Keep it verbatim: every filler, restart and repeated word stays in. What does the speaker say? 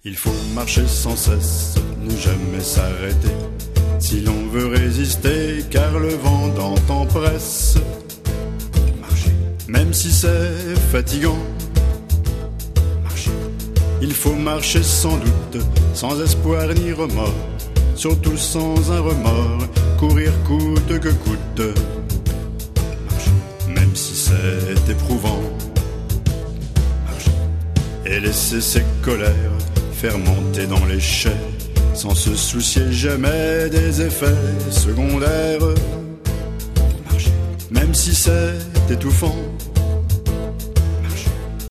Il faut marcher sans cesse, ne jamais s'arrêter, si l'on veut résister, car le vent d'antan presse. Marcher, même si c'est fatigant. Marcher, il faut marcher sans doute, sans espoir ni remords, surtout sans un remords, courir coûte que coûte. Marcher, même si c'est éprouvant. Marcher, et laisser ses colères fermenter dans les chais, sans se soucier jamais des effets secondaires. Marcher, même si c'est étouffant.